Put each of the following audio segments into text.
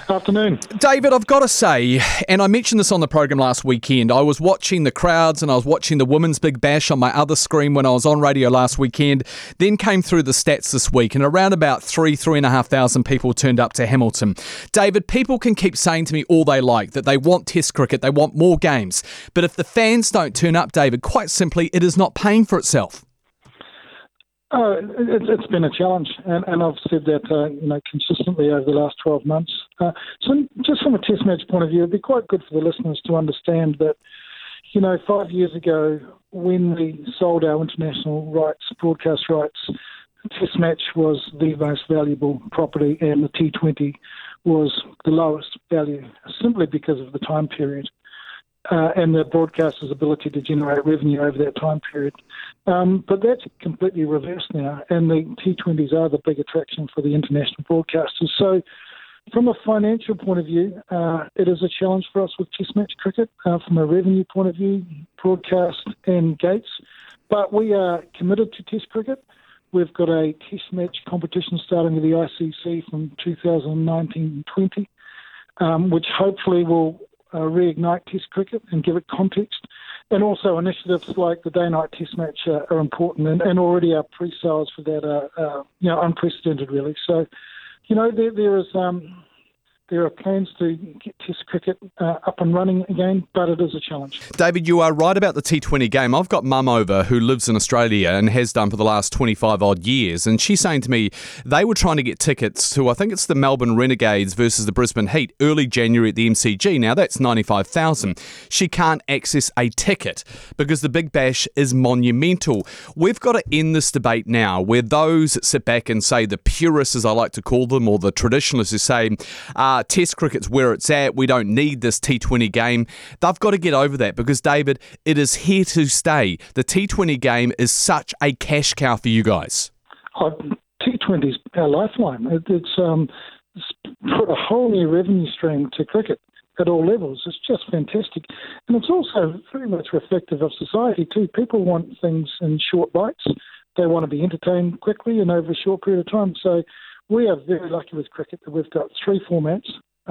Afternoon. David, I've got to say, and I mentioned this on the program last weekend, I was watching the crowds and I was watching the Women's Big Bash on my other screen when I was on radio last weekend, then came through the stats this week, and around about 3,500 people turned up to Hamilton. David, people can keep saying to me all they like, that they want Test cricket, they want more games, but if the fans don't turn up, David, quite simply, it is not paying for itself. It's been a challenge, and I've said that consistently over the last 12 months. So just from a Test match point of view, it'd be quite good for the listeners to understand that, 5 years ago when we sold our international rights, broadcast rights, Test match was the most valuable property and the T20 was the lowest value simply because of the time period. And the broadcaster's ability to generate revenue over that time period. But that's completely reversed now, and the T20s are the big attraction for the international broadcasters. So from a financial point of view, it is a challenge for us with Test match cricket, from a revenue point of view, broadcast and gates. But we are committed to Test cricket. We've got a Test match competition starting with the ICC from 2019-20, which hopefully will reignite Test cricket and give it context. And also initiatives like the day-night Test match are important, and already our pre-sales for that are unprecedented, really. So, there are plans to get Test cricket up and running again, but it is a challenge. David, you are right about the T20 game. I've got mum over who lives in Australia and has done for the last 25 odd years, and she's saying to me they were trying to get tickets to, I think it's the Melbourne Renegades versus the Brisbane Heat, early January at the MCG. Now that's 95,000. She can't access a ticket because the Big Bash is monumental. We've got to end this debate now where those that sit back and say, the purists as I like to call them, or the traditionalists who say, Test cricket's where it's at, we don't need this T20 game. They've got to get over that because, David, it is here to stay. The T20 game is such a cash cow for you guys. T20's our lifeline. It's put a whole new revenue stream to cricket at all levels. It's just fantastic. And it's also very much reflective of society too. People want things in short bites. They want to be entertained quickly and over a short period of time. So we are very lucky with cricket that we've got three formats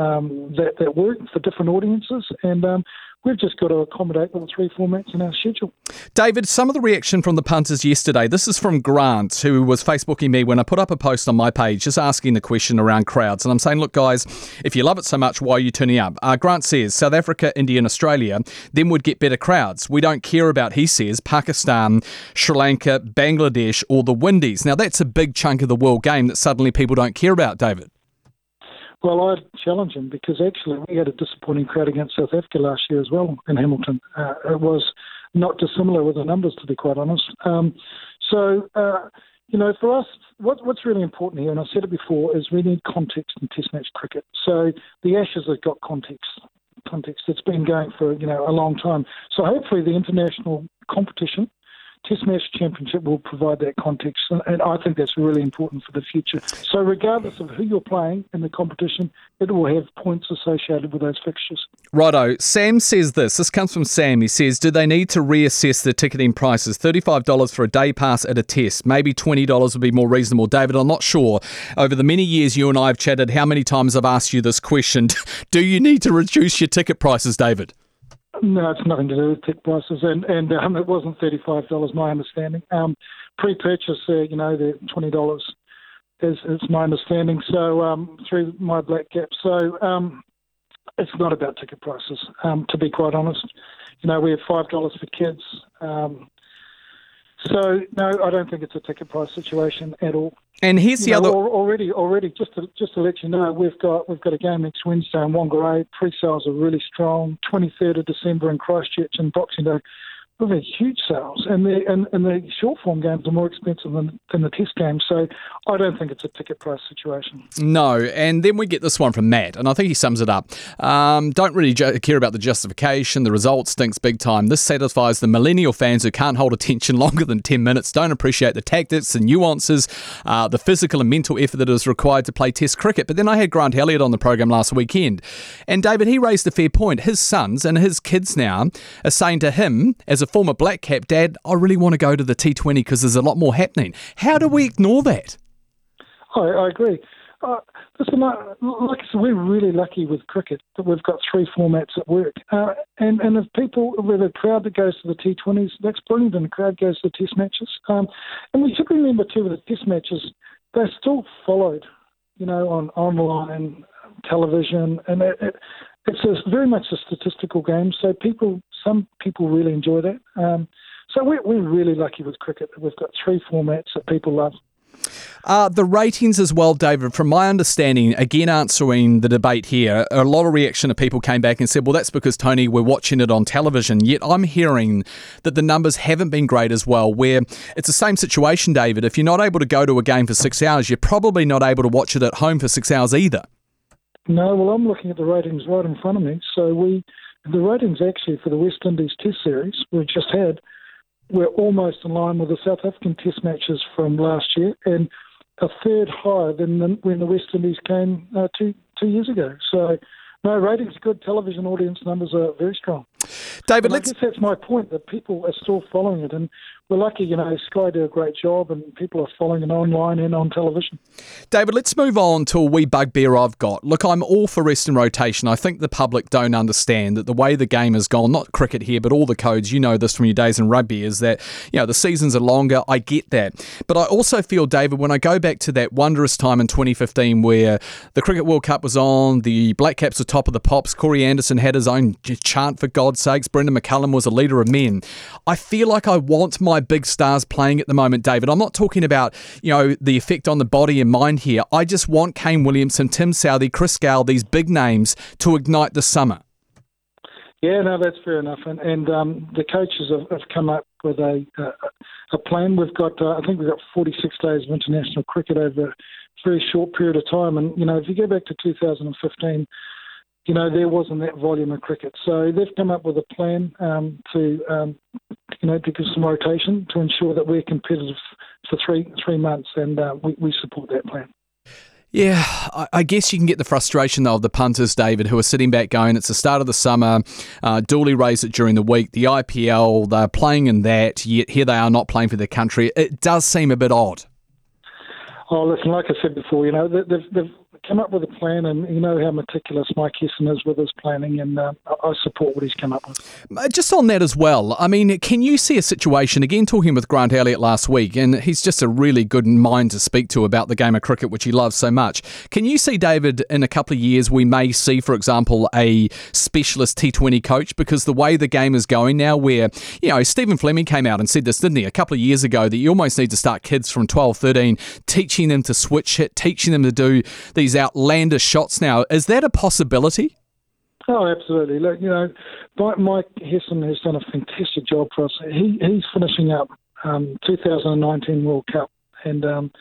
that work for different audiences, and we've just got to accommodate all three formats in our schedule. David, some of the reaction from the punters yesterday, this is from Grant, who was Facebooking me when I put up a post on my page just asking the question around crowds. And I'm saying, look, guys, if you love it so much, why are you turning up? Grant says, South Africa, India and Australia then would get better crowds. We don't care about, he says, Pakistan, Sri Lanka, Bangladesh or the Windies. Now, that's a big chunk of the world game that suddenly people don't care about, David. Well, I'd challenge him because actually we had a disappointing crowd against South Africa last year as well in Hamilton. It was not dissimilar with the numbers, to be quite honest. For us, what's really important here, and I've said it before, is we need context in Test match cricket. So the Ashes have got context. It's been going for a long time. So hopefully the international competition, Test Match Championship, will provide that context, and I think that's really important for the future. So regardless of who you're playing in the competition, it will have points associated with those fixtures. Righto. Sam says this comes from Sam. He says, do they need to reassess the ticketing prices? $35 for a day pass at a test. Maybe $20 would be more reasonable. David, I'm not sure. Over the many years you and I have chatted, how many times I've asked you this question. Do you need to reduce your ticket prices, David? No, it's nothing to do with ticket prices, and it wasn't $35, my understanding. Pre-purchase, they're $20 is my understanding. So through my black cap, so it's not about ticket prices. To be quite honest, we have $5 for kids. So no, I don't think it's a ticket price situation at all. And here's the other. Already, just to let you know, we've got a game next Wednesday in Whangarei. Pre-sales are really strong. 23rd of December in Christchurch and Boxing Day. We've had huge sales, and the short form games are more expensive than the test games. So I don't think it's a ticket price situation. No, and then we get this one from Matt, and I think he sums it up. Don't really care about the justification. The result stinks big time. This satisfies the millennial fans who can't hold attention longer than 10 minutes, don't appreciate the tactics and nuances, the physical and mental effort that is required to play test cricket. But then I had Grant Elliott on the program last weekend, and David, he raised a fair point. His sons and his kids now are saying to him, as a former black cap, Dad, I really want to go to the T20 because there's a lot more happening. How do we ignore that? I agree. Listen, like I said, we're really lucky with cricket that we've got 3 formats that work. And if people, with a crowd that goes to the T20s, that's brilliant, and the crowd goes to the Test matches. And we should remember, too, with the Test matches, they're still followed, on online television, and it's very much a statistical game. So some people really enjoy that. So we're really lucky with cricket that we've got 3 formats that people love. The ratings as well, David, from my understanding, again answering the debate here, a lot of reaction of people came back and said, well, that's because, Tony, we're watching it on television. Yet I'm hearing that the numbers haven't been great as well, where it's the same situation, David. If you're not able to go to a game for 6 hours, you're probably not able to watch it at home for 6 hours either. No, well, I'm looking at the ratings right in front of me. So the ratings actually for the West Indies Test Series we've just had, we're almost in line with the South African Test matches from last year, and a third higher than when the West Indies came 2 years ago. So, no, ratings are good. Television audience numbers are very strong. David, I guess that's my point, that people are still following it, and we're lucky, Sky do a great job, and people are following it online and on television. David, let's move on to a wee bugbear I've got. Look, I'm all for rest and rotation. I think the public don't understand that the way the game has gone, not cricket here, but all the codes, you know this from your days in rugby, is that, the seasons are longer. I get that. But I also feel, David, when I go back to that wondrous time in 2015 where the Cricket World Cup was on, the Black Caps were top of the pops, Corey Anderson had his own chant, for God's sakes, Brendan McCullum was a leader of men. I feel like I want my big stars playing at the moment, David. I'm not talking about, the effect on the body and mind here. I just want Kane Williamson, Tim Southee, Chris Gale, these big names to ignite the summer. Yeah, no, that's fair enough. And the coaches have come up with a plan. We've got, I think we've got 46 days of international cricket over a very short period of time. And, if you go back to 2015, there wasn't that volume of cricket. So they've come up with a plan to give some rotation to ensure that we're competitive for three months, and we support that plan. Yeah, I guess you can get the frustration, though, of the punters, David, who are sitting back going, it's the start of the summer, Dooley raised it during the week, the IPL, they're playing in that, yet here they are not playing for their country. It does seem a bit odd. Oh, listen, like I said before, they've come up with a plan, and you know how meticulous Mike Hesson is with his planning, and I support what he's come up with. Just on that as well, I mean, can you see a situation, again talking with Grant Elliott last week, and he's just a really good mind to speak to about the game of cricket, which he loves so much. Can you see, David, in a couple of years we may see, for example, a specialist T20 coach? Because the way the game is going now, where, Stephen Fleming came out and said this, didn't he, a couple of years ago, that you almost need to start kids from 12, 13, teaching them to switch hit, teaching them to do these outlandish shots now. Is that a possibility? Oh, absolutely. Look, Mike Hesson has done a fantastic job for us. He's finishing up 2019 World Cup, and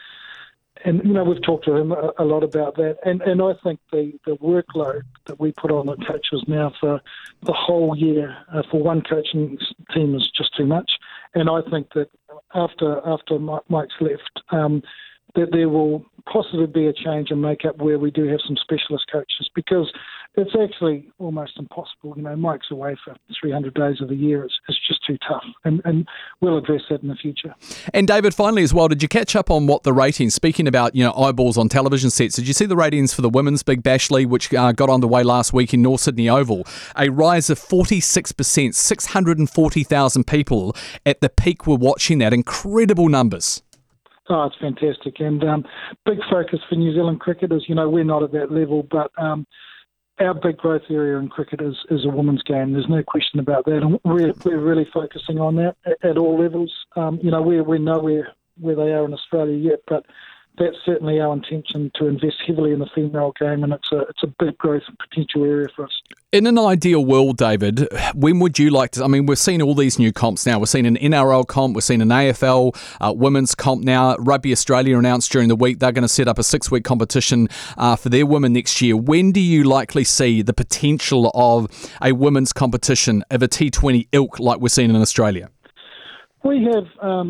we've talked to him a lot about that. And I think the workload that we put on the coaches now for the whole year for one coaching team is just too much. And I think that after Mike's left, that there will possibly be a change in makeup where we do have some specialist coaches, because it's actually almost impossible. Mike's away for 300 days of the year. It's just too tough, and we'll address that in the future. And David, finally as well, did you catch up on what the ratings, speaking about eyeballs on television sets, did you see the ratings for the Women's Big Bash League, which got underway last week in North Sydney Oval? A rise of 46%, 640,000 people at the peak were watching that. Incredible numbers. Oh, it's fantastic. And big focus for New Zealand cricketers. We're not at that level, but our big growth area in cricket is a women's game. There's no question about that. And we're really focusing on that at all levels. We're nowhere where they are in Australia yet, but that's certainly our intention, to invest heavily in the female game, and it's a big growth potential area for us. In an ideal world, David, when would you like to... I mean, we've seen all these new comps now. We've seen an NRL comp, we've seen an AFL women's comp now. Rugby Australia announced during the week they're going to set up a 6-week competition for their women next year. When do you likely see the potential of a women's competition of a T20 ilk like we're seeing in Australia? We have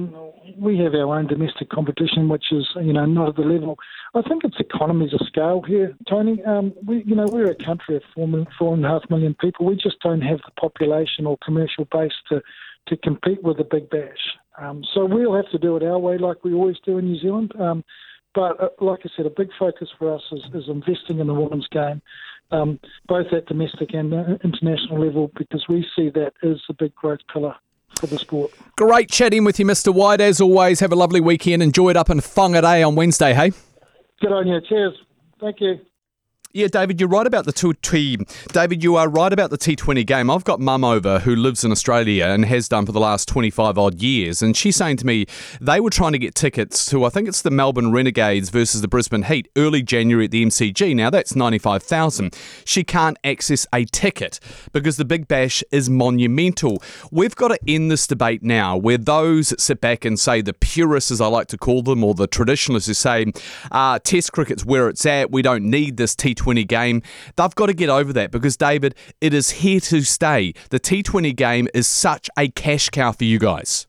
our own domestic competition, which is not at the level. I think it's economies of scale here, Tony. We're a country of 4.5 million people. We just don't have the population or commercial base to compete with the Big Bash. So we'll have to do it our way, like we always do in New Zealand. But like I said, a big focus for us is investing in the women's game, both at domestic and international level, because we see that as the big growth pillar for the sport. Great chatting with you, Mr. White. As always, have a lovely weekend. Enjoy it up in Whangarei on Wednesday, hey? Good on you. Cheers. Thank you. Yeah, David, you're right about the David, you are right about the T20 game. I've got mum over who lives in Australia and has done for the last 25 odd years, and she's saying to me they were trying to get tickets to, I think it's the Melbourne Renegades versus the Brisbane Heat early January at the MCG. Now that's 95,000. She can't access a ticket because the Big Bash is monumental. We've got to end this debate now where those sit back and say, the purists, as I like to call them, or the traditionalists who say Test cricket's where it's at, we don't need this T20 game. They've got to get over that because, David, it is here to stay. The T20 game is such a cash cow for you guys.